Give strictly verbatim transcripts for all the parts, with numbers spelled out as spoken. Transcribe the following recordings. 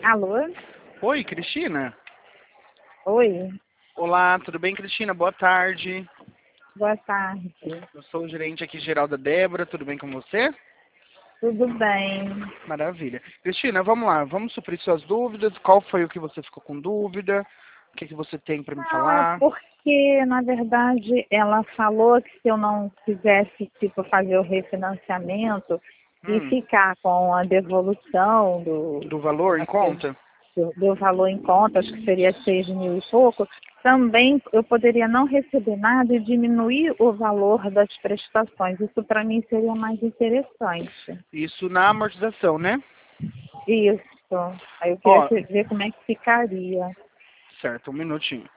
Alô? Oi, Cristina? Oi, Olá, tudo bem, Cristina? Boa tarde. boa tarde. Eu sou o gerente aqui geral da Débora, tudo bem com você? Tudo bem? Maravilha. Cristina, vamos lá, vamos suprir suas dúvidas. Qual foi o que você ficou com dúvida? O que, que você tem para me Não, é falar? porque, na verdade, ela falou que se eu não quisesse, tipo, fazer o refinanciamento e Hum, ficar com a devolução do, do valor em acho que, conta? do, do valor em conta, acho que seria seis mil e pouco, também eu poderia não receber nada e diminuir o valor das prestações. Isso para mim seria mais interessante. Isso na amortização, né? Isso. Aí eu queria Ó, que- ver como é que ficaria. certo, um minutinho.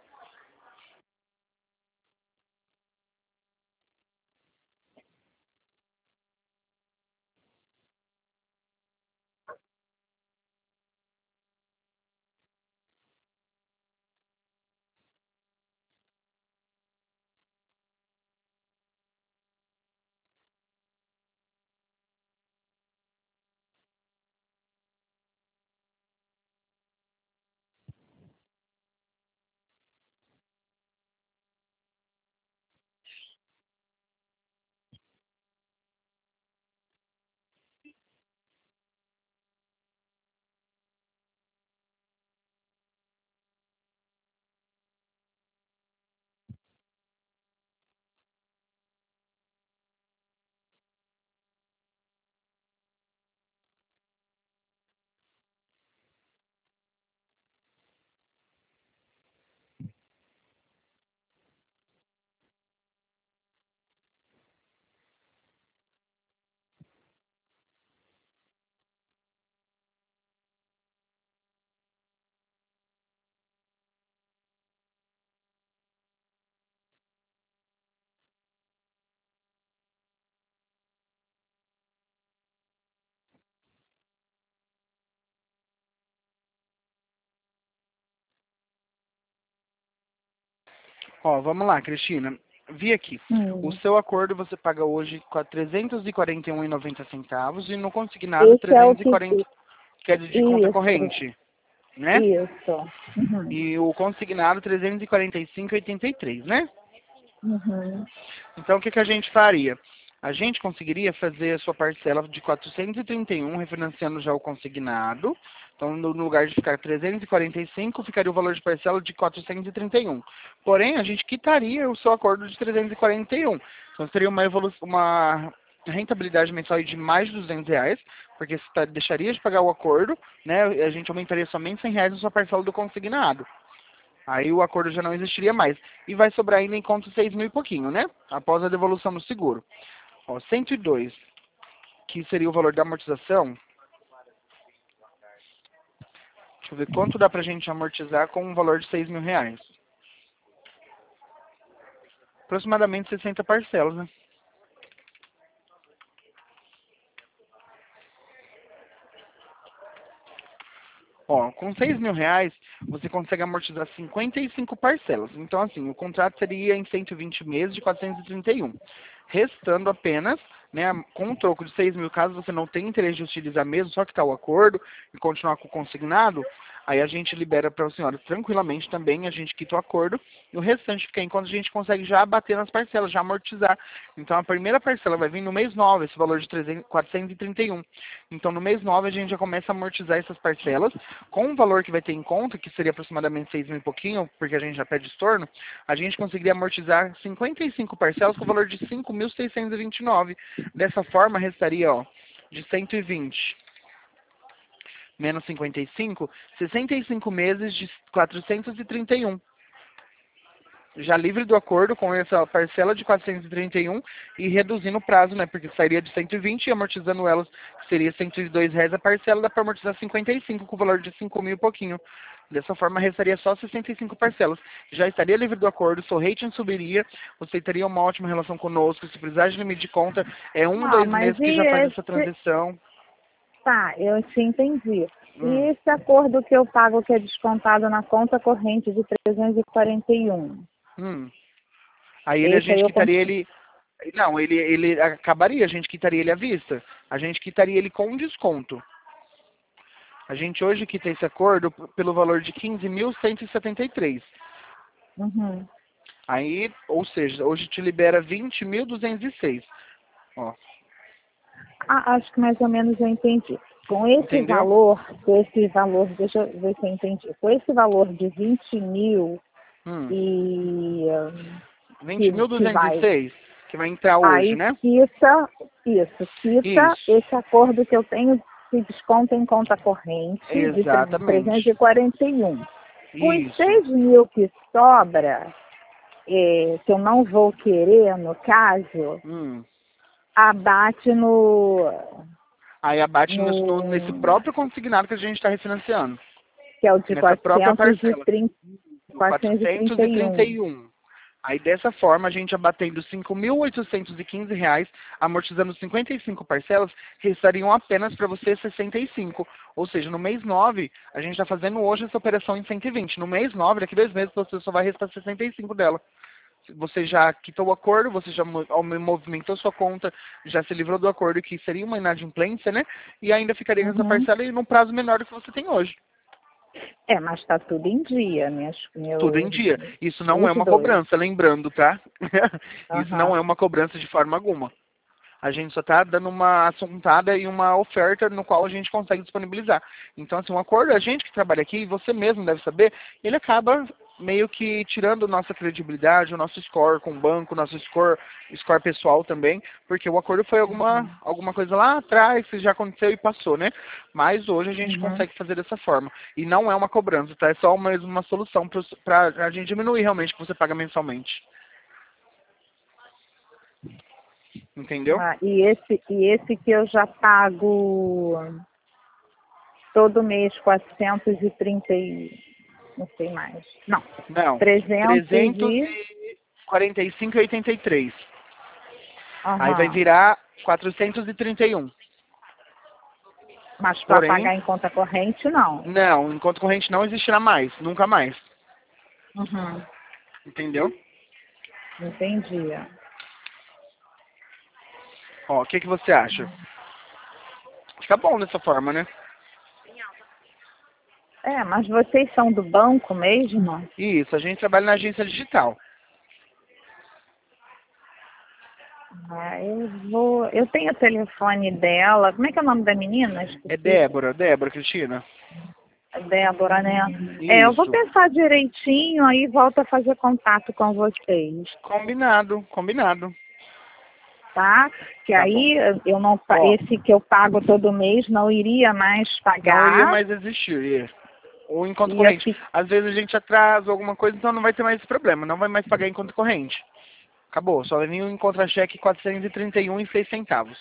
Ó, vamos lá, Cristina. Vi aqui. O Hum. seu acordo você paga hoje com trezentos e quarenta e um reais e noventa centavos e no consignado Esse é o que trezentos e quarenta, fica. que é de conta Isso, corrente, né? isso. Uhum. E o consignado trezentos e quarenta e cinco reais e oitenta e três, né? Uhum. Então, o que, que a gente faria? A gente conseguiria fazer a sua parcela de quatrocentos e trinta e um, refinanciando já o consignado. Então, no no lugar de ficar trezentos e quarenta e cinco, ficaria o valor de parcela de quatrocentos e trinta e um. Porém, a gente quitaria o seu acordo de trezentos e quarenta e um. Então, seria uma, evolu uma rentabilidade mensal de mais de duzentos reais, porque você tá- deixaria de pagar o acordo, né? E a gente aumentaria somente cem reais na sua parcela do consignado. Aí o acordo já não existiria mais. E vai sobrar ainda em conta seis mil e pouquinho, né? Após a devolução do seguro. Ó, cento e dois, que seria o valor da amortização. Deixa eu ver quanto dá pra gente amortizar com um valor de seis mil reais. Aproximadamente sessenta parcelas, né? Ó, com seis mil reais, você consegue amortizar cinquenta e cinco parcelas. Então, assim, o contrato seria em cento e vinte meses de quatrocentos e trinta e um. Restando apenas, né, com um troco de seis mil, caso você não tenha interesse de utilizar mesmo, só que está o acordo e continuar com o consignado, aí a gente libera para a senhora tranquilamente também, a gente quita o acordo, e o restante fica enquanto a gente consegue já bater nas parcelas, já amortizar. Então, a primeira parcela vai vir no mês nove, esse valor de trezentos, quatrocentos e trinta e um. Então, no mês nove, a gente já começa a amortizar essas parcelas, com o valor que vai ter em conta, que seria aproximadamente seis mil e pouquinho, porque a gente já pede estorno, a gente conseguiria amortizar cinquenta e cinco parcelas com o valor de cinco mil seiscentos e vinte e nove. Dessa forma, restaria, ó, de cento e vinte menos cinquenta e cinco, sessenta e cinco meses de quatrocentos e trinta e um. Já livre do acordo com essa parcela de quatrocentos e trinta e um e reduzindo o prazo, né? Porque sairia de cento e vinte e amortizando elas, que seria cento e dois reais a parcela, dá para amortizar cinquenta e cinco com o valor de cinco mil e pouquinho. Dessa forma, restaria só sessenta e cinco parcelas. Já estaria livre do acordo, seu rating subiria, você teria uma ótima relação conosco. Se precisar de limite de conta, é um, Ah, dois mas meses e que já faz essa esse. transição. Tá, eu te entendi. E Hum, esse acordo que eu pago que é descontado na conta corrente de trezentos e quarenta e um? hum. Aí ele, a Esse aí gente eu quitaria consigo. ele. Não, ele, ele acabaria, a gente quitaria ele à vista. A gente quitaria ele com desconto. A gente hoje quita esse acordo p- pelo valor de quinze mil cento e setenta e três. Uhum. Aí, ou seja, hoje te libera vinte mil duzentos e seis. Ó, Ah, acho que mais ou menos eu entendi. Com esse entendeu? valor, com esse valor, deixa eu ver se eu entendi. Com esse valor de vinte mil Hum, e hum, vinte que, mil que duzentos e vai, seis que vai entrar hoje, aí né? quita, isso, quita Isso, esse acordo que eu tenho, se desconta em conta corrente de tre- trezentos exatamente. e quarenta e um. Os Isso. seis mil que sobra, eh, que eu não vou querer, no caso, Hum. abate no, Aí abate nesse, no- nesse no próprio consignado que a gente está refinanciando. que é o de Nessa própria quatrocentos e parcela. trinta, No quatrocentos e trinta e um. quatrocentos e trinta e um. Aí dessa forma, a gente abatendo cinco mil oitocentos e quinze reais, amortizando cinquenta e cinco parcelas, restariam apenas para você sessenta e cinco. Ou seja, no mês nove, a gente está fazendo hoje essa operação em cento e vinte. No mês nove, daqui dois meses, você só vai restar sessenta e cinco dela. Você já quitou o acordo, você já mo- ao- movimentou sua conta, já se livrou do acordo, que seria uma inadimplência, né? E ainda ficaria nessa Uhum. parcela e num prazo menor do que você tem hoje. É, mas está tudo em dia, minhas, Tudo em meus, dia. Isso não é os uma dois. cobrança, lembrando, tá? Isso não Aham. é uma cobrança de forma alguma. A gente só está dando uma assuntada e uma oferta no qual a gente consegue disponibilizar. Então, assim, um acordo, a gente que trabalha aqui, e você mesmo deve saber, ele acaba meio que tirando nossa credibilidade, o nosso score com o banco, nosso score, score pessoal também, porque o acordo foi alguma, Uhum. alguma coisa lá atrás, que já aconteceu e passou, né? Mas hoje a gente Uhum. consegue fazer dessa forma. E não é uma cobrança, tá? É só mesmo uma solução para a gente diminuir realmente o que você paga mensalmente. Entendeu? Ah, e esse, e esse que eu já pago todo mês quatrocentos e trinta e não sei mais. Não, Não. trezentos e trezentos e quarenta e cinco e oitenta e três. Aí vai aham. virar quatrocentos e trinta e um. Mas para Porém, pagar em conta corrente, não. não, enquanto corrente não existirá mais, nunca mais. Uhum. Entendeu? Entendi. Ó, o que, que você acha? Fica bom dessa forma, né? É, mas vocês são do banco mesmo? Isso, a gente trabalha na agência digital. Ah, eu vou. Eu tenho o telefone dela. Como é que é o nome da menina? É Esqueci. Débora, Débora, Cristina? A Débora, né? É, eu vou Isso. pensar direitinho, aí volto a fazer contato com vocês, Combinado, combinado. tá? Que Tá bom. aí eu não, pa- Ó, esse que eu pago todo mês não iria mais não iria pagar. mais existir. Ou em conta Ia corrente. fi- Às vezes a gente atrasa alguma coisa, então não vai ter mais esse problema. Não vai mais pagar em conta corrente. Acabou. Só vai vir um contra-cheque quatrocentos e trinta e um e seis centavos.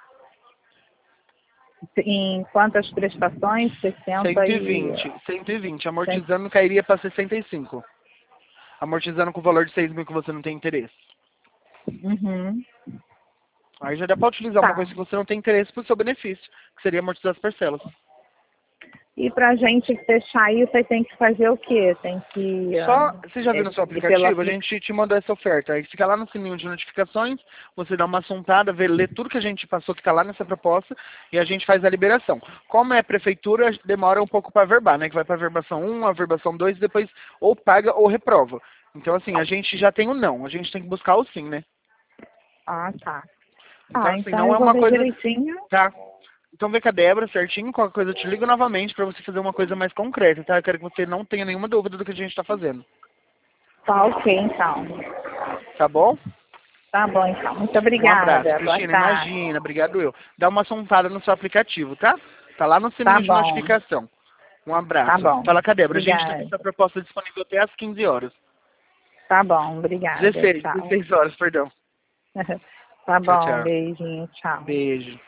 em quantas prestações? Sessenta cento e e. vinte. cento e vinte. cem- Amortizando cairia para sessenta e cinco. Amortizando com o valor de seis mil que você não tem interesse. Uhum. Aí já dá para utilizar uma Tá. coisa que você não tem interesse para o seu benefício, que seria amortizar as parcelas. E pra gente fechar isso, aí tem que fazer o quê? Tem que Só, ah, você já é, viu no seu ir pelo aplicativo? A aplicativo. gente te mandou essa oferta. Aí fica lá no sininho de notificações, você dá uma assuntada, vê, lê tudo que a gente passou que está lá nessa proposta e a gente faz a liberação. Como é prefeitura, demora um pouco para verbar, né? Que vai para a verbação um, a verbação dois, e depois ou paga ou reprova. Então, assim, a gente já tem o não, a gente tem que buscar o sim, né? Ah, tá. Então, Ah, assim, então não eu é vou uma ver coisa. direitinho. Tá. Então vem com a Débora certinho, qualquer coisa eu te ligo novamente para você fazer uma coisa mais concreta, tá? Eu quero que você não tenha nenhuma dúvida do que a gente está fazendo. Tá ok, então. Tá bom? Tá bom, então. Muito Um abraço, obrigada. Boa Cristina. tarde. Imagina, obrigado eu. Dá uma assuntada no seu aplicativo, tá? Tá lá no Tá sininho de bom. notificação. Um Tá abraço. bom. Fala com a Débora. A gente tem Obrigada. essa proposta disponível até às quinze horas. Tá bom, obrigada. dezesseis, Tchau. dezesseis horas, perdão. Tá Tchau, bom, tchau. beijinho, tchau. Beijo.